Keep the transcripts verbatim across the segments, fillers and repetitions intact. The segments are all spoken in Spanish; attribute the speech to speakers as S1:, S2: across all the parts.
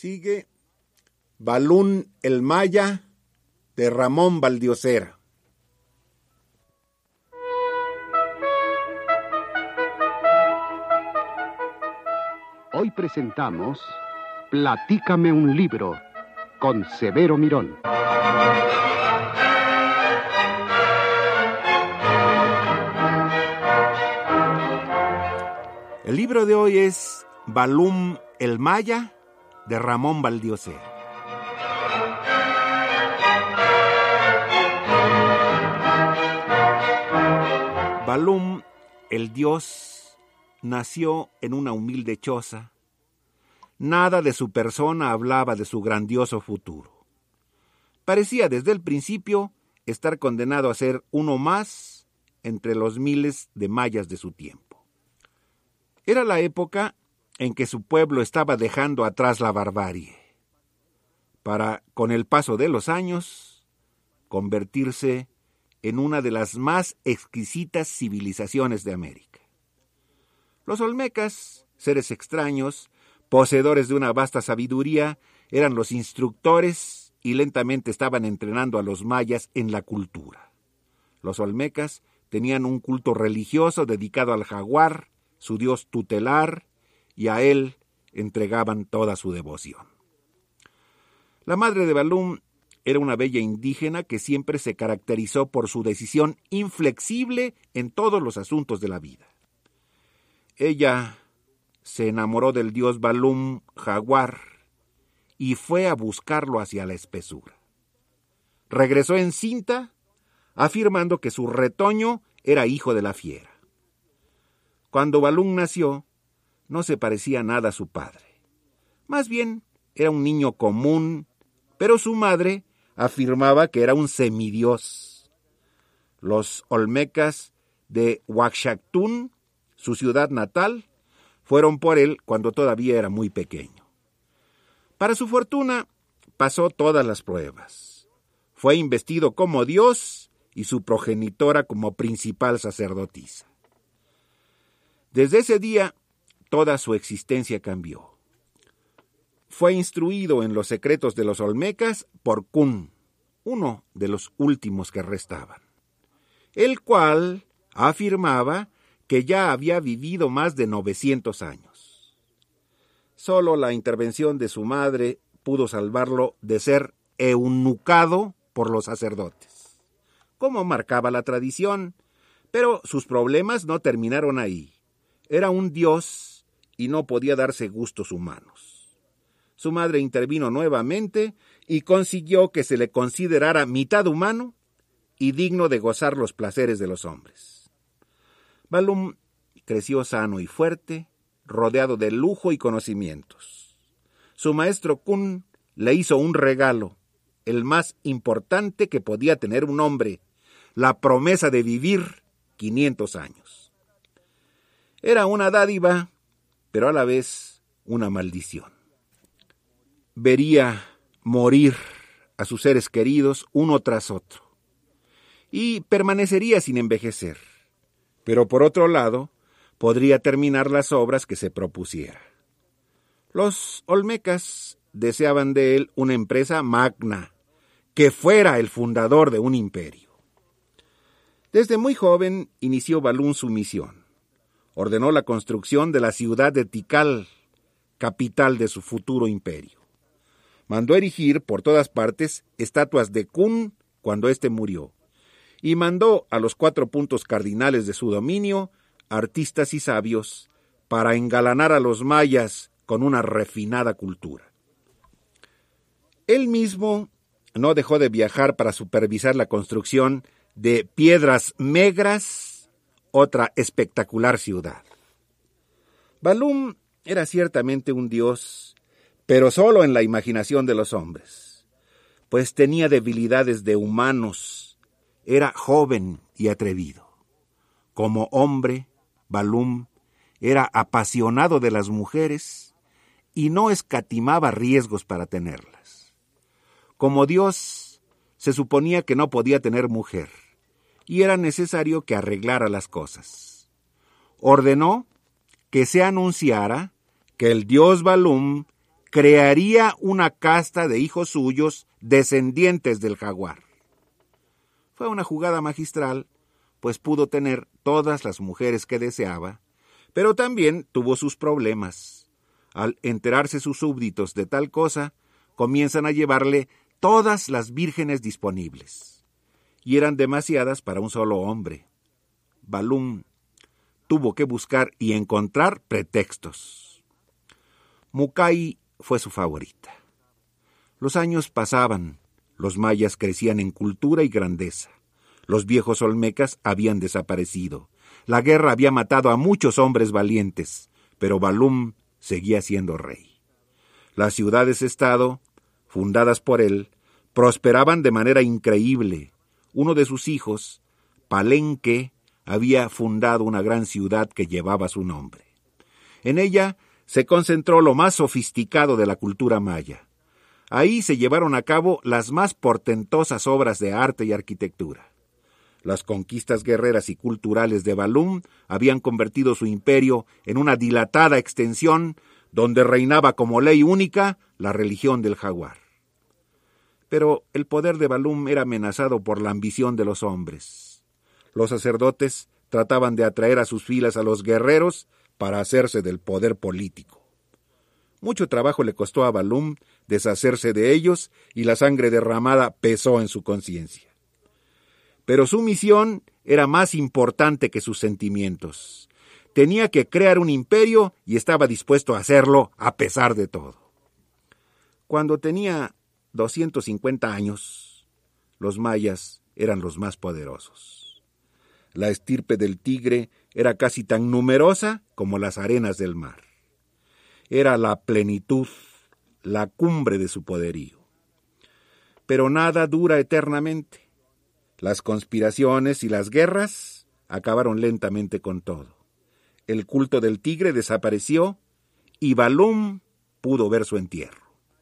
S1: Sigue Balún el Maya de Ramón Valdiosera.
S2: Hoy presentamos Platícame un libro con Severo Mirón.
S1: El libro de hoy es Balún el Maya de Ramón Valdiosera. Balún, el dios, nació en una humilde choza. Nada de su persona hablaba de su grandioso futuro. Parecía desde el principio estar condenado a ser uno más entre los miles de mayas de su tiempo. Era la época en que su pueblo estaba dejando atrás la barbarie, para, con el paso de los años, convertirse en una de las más exquisitas civilizaciones de América. Los olmecas, seres extraños, poseedores de una vasta sabiduría, eran los instructores y lentamente estaban entrenando a los mayas en la cultura. Los olmecas tenían un culto religioso dedicado al jaguar, su dios tutelar, y a él entregaban toda su devoción. La madre de Balún era una bella indígena que siempre se caracterizó por su decisión inflexible en todos los asuntos de la vida. Ella se enamoró del dios Balún jaguar y fue a buscarlo hacia la espesura. Regresó encinta, afirmando que su retoño era hijo de la fiera. Cuando Balún nació, no se parecía nada a su padre. Más bien, era un niño común, pero su madre afirmaba que era un semidios. Los olmecas de Huaxactún, su ciudad natal, fueron por él cuando todavía era muy pequeño. Para su fortuna, pasó todas las pruebas. Fue investido como dios y su progenitora como principal sacerdotisa. Desde ese día, toda su existencia cambió. Fue instruido en los secretos de los olmecas por Kun, uno de los últimos que restaban, el cual afirmaba que ya había vivido más de novecientos años. Solo la intervención de su madre pudo salvarlo de ser eunucado por los sacerdotes, como marcaba la tradición, pero sus problemas no terminaron ahí. Era un dios y no podía darse gustos humanos. Su madre intervino nuevamente y consiguió que se le considerara mitad humano y digno de gozar los placeres de los hombres. Balún creció sano y fuerte, rodeado de lujo y conocimientos. Su maestro Kun le hizo un regalo, el más importante que podía tener un hombre, la promesa de vivir quinientos años. Era una dádiva, pero a la vez una maldición. Vería morir a sus seres queridos uno tras otro, y permanecería sin envejecer, pero por otro lado, podría terminar las obras que se propusiera. Los olmecas deseaban de él una empresa magna, que fuera el fundador de un imperio. Desde muy joven inició Balún su misión. Ordenó la construcción de la ciudad de Tikal, capital de su futuro imperio. Mandó erigir por todas partes estatuas de Kun cuando éste murió, y mandó a los cuatro puntos cardinales de su dominio artistas y sabios para engalanar a los mayas con una refinada cultura. Él mismo no dejó de viajar para supervisar la construcción de Piedras Negras, otra espectacular ciudad. Balún era ciertamente un dios, pero solo en la imaginación de los hombres, pues tenía debilidades de humanos, era joven y atrevido. Como hombre, Balún era apasionado de las mujeres y no escatimaba riesgos para tenerlas. Como dios, se suponía que no podía tener mujer, y era necesario que arreglara las cosas. Ordenó que se anunciara que el dios Balún crearía una casta de hijos suyos descendientes del jaguar. Fue una jugada magistral, pues pudo tener todas las mujeres que deseaba, pero también tuvo sus problemas. Al enterarse sus súbditos de tal cosa, comienzan a llevarle todas las vírgenes disponibles, y eran demasiadas para un solo hombre. Balum tuvo que buscar y encontrar pretextos. Mukai fue su favorita. Los años pasaban, los mayas crecían en cultura y grandeza. Los viejos olmecas habían desaparecido. La guerra había matado a muchos hombres valientes, pero Balum seguía siendo rey. Las ciudades-estado, fundadas por él, prosperaban de manera increíble. Uno de sus hijos, Palenque, había fundado una gran ciudad que llevaba su nombre. En ella se concentró lo más sofisticado de la cultura maya. Ahí se llevaron a cabo las más portentosas obras de arte y arquitectura. Las conquistas guerreras y culturales de Balum habían convertido su imperio en una dilatada extensión donde reinaba como ley única la religión del jaguar. Pero el poder de Balum era amenazado por la ambición de los hombres. Los sacerdotes trataban de atraer a sus filas a los guerreros para hacerse del poder político. Mucho trabajo le costó a Balum deshacerse de ellos y la sangre derramada pesó en su conciencia. Pero su misión era más importante que sus sentimientos. Tenía que crear un imperio y estaba dispuesto a hacerlo a pesar de todo. Cuando tenía doscientos cincuenta años, los mayas eran los más poderosos. La estirpe del tigre era casi tan numerosa como las arenas del mar. Era la plenitud, la cumbre de su poderío. Pero nada dura eternamente. Las conspiraciones y las guerras acabaron lentamente con todo. El culto del tigre desapareció y Balum pudo ver su entierro.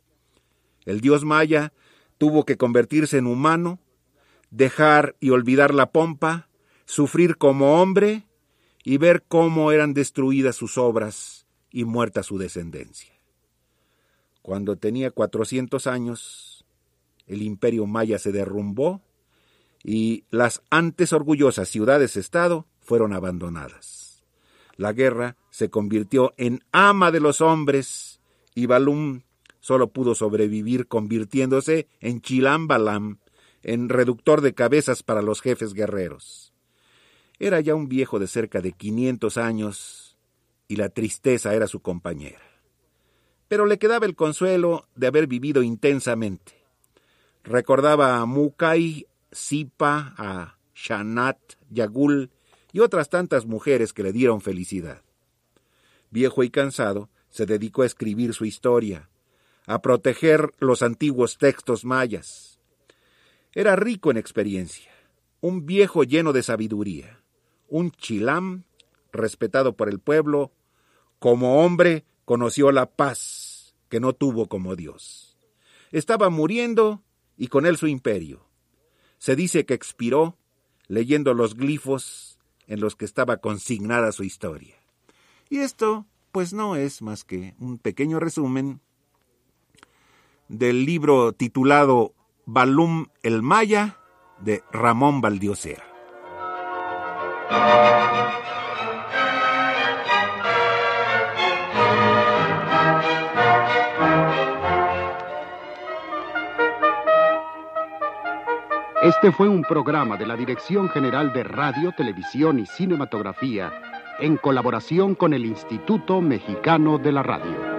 S1: El dios maya tuvo que convertirse en humano, dejar y olvidar la pompa, sufrir como hombre y ver cómo eran destruidas sus obras y muerta su descendencia. Cuando tenía cuatrocientos años, el imperio maya se derrumbó y las antes orgullosas ciudades-estado fueron abandonadas. La guerra se convirtió en ama de los hombres y Balum solo pudo sobrevivir convirtiéndose en Chilam Balam, en reductor de cabezas para los jefes guerreros. Era ya un viejo de cerca de quinientos años y la tristeza era su compañera. Pero le quedaba el consuelo de haber vivido intensamente. Recordaba a Mukai, Sipa, a Shanat, Yagul y otras tantas mujeres que le dieron felicidad. Viejo y cansado, se dedicó a escribir su historia, a proteger los antiguos textos mayas. Era rico en experiencia, un viejo lleno de sabiduría, un chilam respetado por el pueblo. Como hombre conoció la paz que no tuvo como Dios. Estaba muriendo y con él su imperio. Se dice que expiró leyendo los glifos en los que estaba consignada su historia. Y esto, pues, no es más que un pequeño resumen del libro titulado Balum el Maya, de Ramón Valdiosera.
S2: Este fue un programa de la Dirección General de Radio, Televisión y Cinematografía en colaboración con el Instituto Mexicano de la Radio.